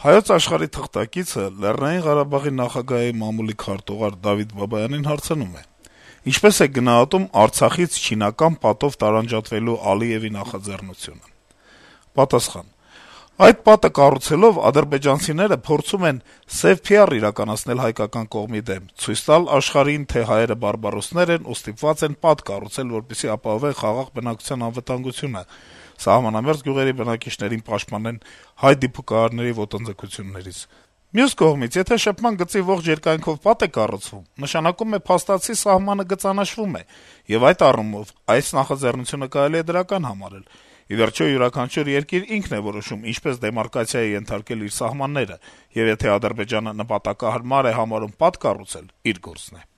Հայոց աշխարհի թղթակիցը Լեռնային Ղարաբաղի նախագահի մամուլի քարտուղար Դավիթ Բաբայանին հարցնում է. ինչպես է գնահատում Արցախից չինական պատով տարանջատվելու Ալիևի նախաձեռնությունը։ Պատասխան. այդ պատը կառուցելով ադրբեջանցիները փորձում են սև PR իրականացնել հայկական կողմի դեմ, ցույց տալ աշխարհին, թե հայերը բարբարոսներ են ու ստիպված են պատ կառուցել, որպեսզի ապահովեն խաղաղ բնակության անվտանգությունը, սահմանամերձ գյուղերի բնակիչներին պաշտպանեն հայ դիպուկահարների ոտնձգություններից։ Մյուս կողմից, եթե շփման գծի ողջ երկայնքով պատ է կառուցվում, նշանակում է փաստացի սահմանը գծանշվում է, եւ այդ առումով այս նախաձեռնությունը կարելի է դրական համարել։ Ի վերջո յուրաքանչյուր երկիր ինքն է որոշում ինչպես դեմարկացիա է ենթարկել իր սահմանները, եւ եթե Ադրբեջանը նպատակահարմար է համարում պատ կառուցել, իր գործն է։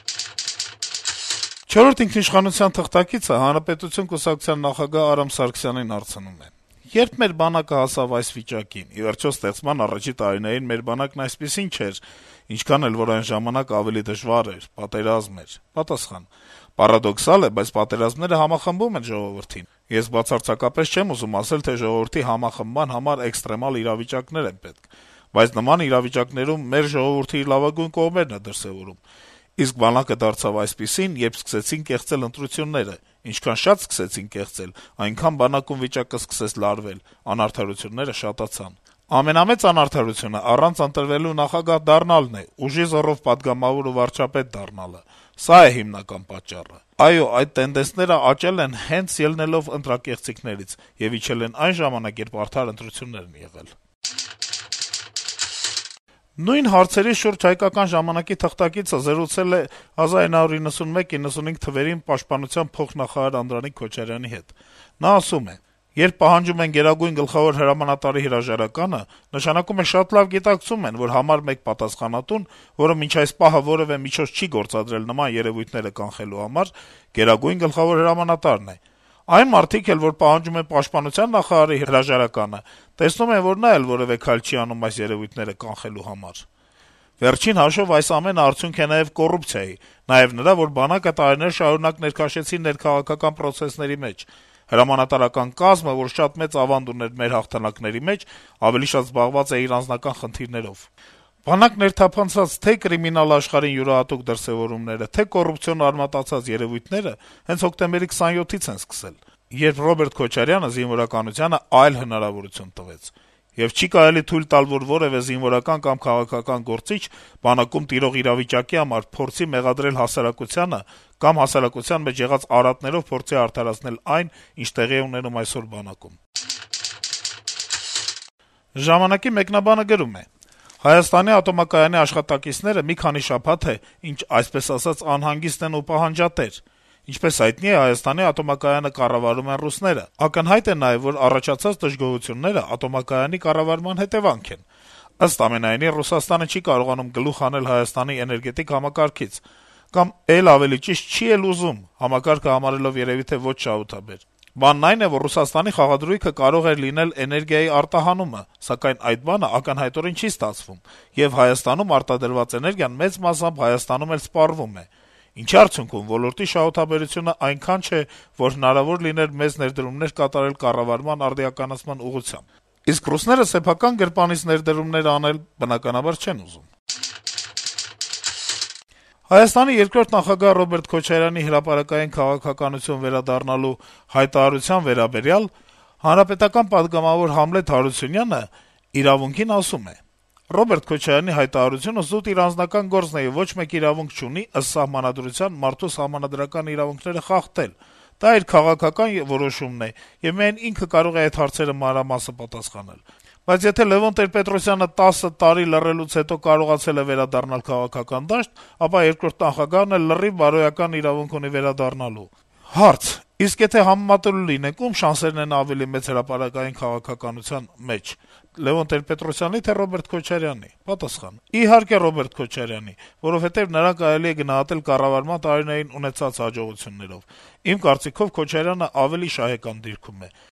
Չորրորդ ինքնիշխանության թղթակիցը Հանրապետություն կուսակցության նախագահ Արամ Սարգսյանին հարցնում է. երբ մեր բանակը հասավ այս վիճակին, ի վերջո ստեղծման առաջի տարիներին մեր բանակն այսպիսին չէր, ինչքան էլ որ այն ժամանակ ավելի դժվար էր, պատերազմ էր։ Պատասխան. Պարադոքսալ է, բայց պատերազմները համախմբում են ժողովրդին։ Ես բացարձակապես չեմ ուզում ասել, թե ժողովրդի համախմբման համար էքստրեմալ իրավիճակներ են պետք, բայց նման իրավիճակներում մեր ժողովուրդը իր լավագույն կողմերն է դրսեւորում։ Իսկ բանակը դարձավ այսպիսին, երբ սկսեցին կեղծել ընտրությունները, ինչքան շատ սկսեցին կեղծել, այնքան բանակում վիճակը սկսեց լարվել, անարդարությունները շատացան։ Ամենամեծ անարդարությունը առանց ընտրվելու նախագահ դառնալն է, ուժի զոռով պատգամավոր ու վարչապետ դառնալը։ Սա է հիմնական պատճառը։ Այո, այդ տենդենսները աճել են հենց ելնելով ընտրակեղծիքներից եւ իջել են այն ժամանակ, երբ արդար ընտրություններ են եղել։ Նույն հարցերի շուրջ հայկական ժամանակի թղթակիցը զրուցել է 1991-95 թվերին պաշտպանության փոխնախարար Անդրանիկ Քոչարյանի հետ։ Նա ասում է. երբ պահանջում են գերագույն գլխավոր հրամանատարի հրաժարականը, նշանակում է շատ լավ գիտակցում են, որ համար մեկ պատասխանատուն, որը մինչ այս պահը որևէ միջոց չի գործադրել նման երևույթները կանխելու համար, գերագույն գլխավոր հրամանատարն է։ Այն մարդիկ էլ, որ պահանջում են պաշտպանության նախարարի հրաժարականը, տեսնում են, որ նա էլ որևէ քայլ չի անում այս երևույթները կանխելու համար։ Վերջին հաշվով այս ամենը արդյունք է նաեւ կոռուպցիայի, նաեւ նրա, որ բանակը տարիներ շարունակ ներքաշեցին ներքաղաքական պրոցեսների մեջ։ Հրամանատարական կազմը, որ շատ մեծ ավանդ ուներ մեր հաղթանակների մեջ, ավելի շատ զբաղված է իր անձնական խնդիրներով։ Բանակ ներթափանցած թե կրիմինալ աշխարհին յուրահատուկ դրսեւորումները, թե կոռուպցիոն արմատացած երևույթները հենց հոկտեմբերի 27-ից են սկսել, երբ Ռոբերտ Քոչարյանը զինվորականությանը այլ հնարավորություն տվեց։ Եվ չի կարելի թույլ տալ, որ որևէ զինվորական կամ քաղաքական գործիչ բանակում տիրող իրավիճակի համար փորձի մեղադրել հասարակությանը կամ հասարակության մեջ եղած արատներով փորձի արդարացնել այն, ինչ տեղի է ունենում այսօր բանակում։ Ժամանակի մեկնաբանը գրում է. Հայաստանի ատոմակայանի աշխատակիցները մի քանի շաբաթ է, ինչ այսպես ասած անհանգիստ են ու պահանջատեր։ Ինչպես հայտնի է, Հայաստանի ատոմակայանը կառավարում են ռուսները։ Ակնհայտ է նաև, որ առաջացած դժգոհությունները ատոմակայանի կառավարման հետևանք են։ Ըստ ամենայնի, Ռուսաստանը չի կարողանում գլուխ հանել Հայաստանի էներգետիկ համակարգից, կամ էլ ավելի ճիշտ չի էլ ուզում, համակարգը համարելով երևի թե ոչ շահութաբեր։ Բանն այն է, որ Ռուսաստանի խաղադրույքը կարող էր լինել էներգիայի արտահանումը, սակայն այդ բանը ակնհայտորեն չի ստացվում, եւ Հայաստանում արտադրված էներգիան մեծ մասամբ Հայաստանում էլ սպառվում է։ Ինչի արդյունքում ոլորտի շահութաբերությունը այնքան չէ, որ հնարավոր լիներ մեծ ներդրումներ կատարել կառավարման արդիականացման ուղղությամբ։ Իսկ ռուսները սեփական գրպանից ներդրումներ անել բնականաբար չեն ուզում։ Հայաստանի երկրորդ նախագահ Ռոբերտ Քոչարյանի հրապարակային քաղաքականություն վերադառնալու հայտարարության վերաբերյալ հանրապետական պատգամավոր Համլետ Հարությունյանը իրավունքին ասում է. Ռոբերտ Քոչարյանի հայտարարությունը զուտ իր անձնական գործն է եւ ոչ մեկ իրավունք չունի ըստ սահմանադրության մարդու սահմանադրական իրավունքները խախտել։ Դա իր քաղաքական որոշումն է եւ միայն ինքը կարող է այդ հարցերը մանրամասն պատասխանել։ Բայց եթե Լևոն Տեր-Պետրոսյանը 10 տարի լռելուց հետո կարողացել է վերադառնալ քաղաքական դաշտ, ապա երկրորդ նախագահն էլ լրիվ բարոյական իրավունք ունի վերադառնալու։ Հարց. իսկ եթե համեմատելու լինենք, ում շանսերն են ավելի մեծ հրապարակային քաղաքականության մեջ՝ Լևոն Տեր-Պետրոսյանի թե Ռոբերտ Քոչարյանի։ Պատասխան. իհարկե Ռոբերտ Քոչարյանի, որովհետեւ նրան կարելի է գնահատել կառավարման տարիներին ունեցած հաջողություններով։ Իմ կարծիքով Քոչարյանը ավելի շահեկան դիրքում է։